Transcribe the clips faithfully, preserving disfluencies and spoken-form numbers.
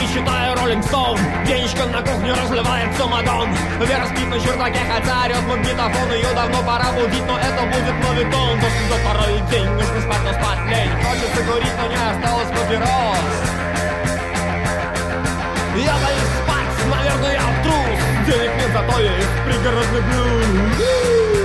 не читая Роллинг Стоун. Денечка на кухне разливает самогон. Вера спит на чердаке, хотя орет магнитофон. Ее давно пора будить, но это будет моветон. То, что за второй день нужно спать, но спать лень. Хочется курить, но не осталось папирос. Я боюсь спать, наверное, я трус. Денег нет, зато есть пригородный блюз.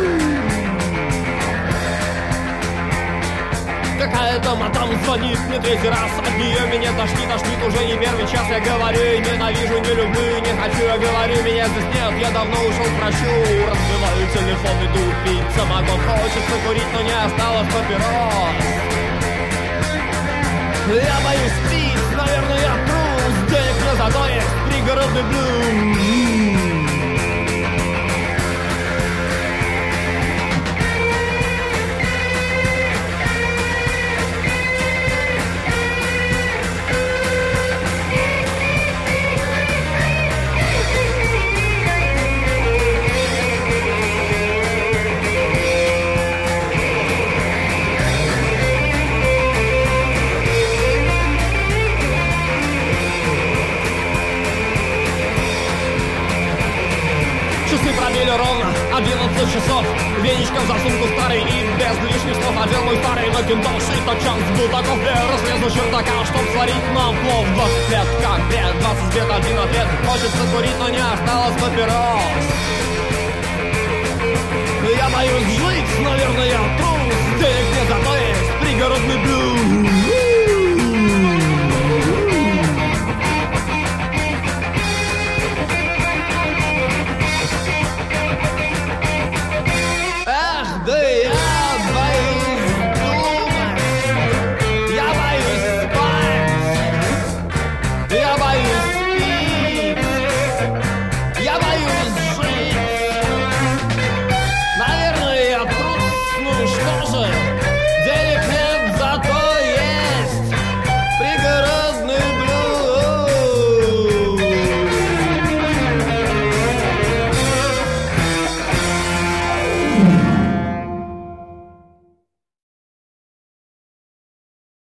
Какая-то мадам звонит мне третий раз. От нее меня тошнит, тошнит уже не первый час. Я говорю, и ненавижу, не люблю, не хочу. Я говорю, меня здесь нет, я давно ушел к врачу. Разбиваю телефон, иду пить самогон. Хочется курить, но не осталось папирос. Я боюсь пить, наверное, я трус. Денег мне зато есть пригородный блюз. Пробили ровно одиннадцать часов. Веничком за сумку старый и без лишних слов одел мой старый макинтош. И тот шанс был таков, я разрезал чердака, чтоб сварить нам плов. Двадцать лет, как бред, двадцать лет, один ответ. Хочется курить, но не осталось папирос. Я боюсь жить, наверное, я трус.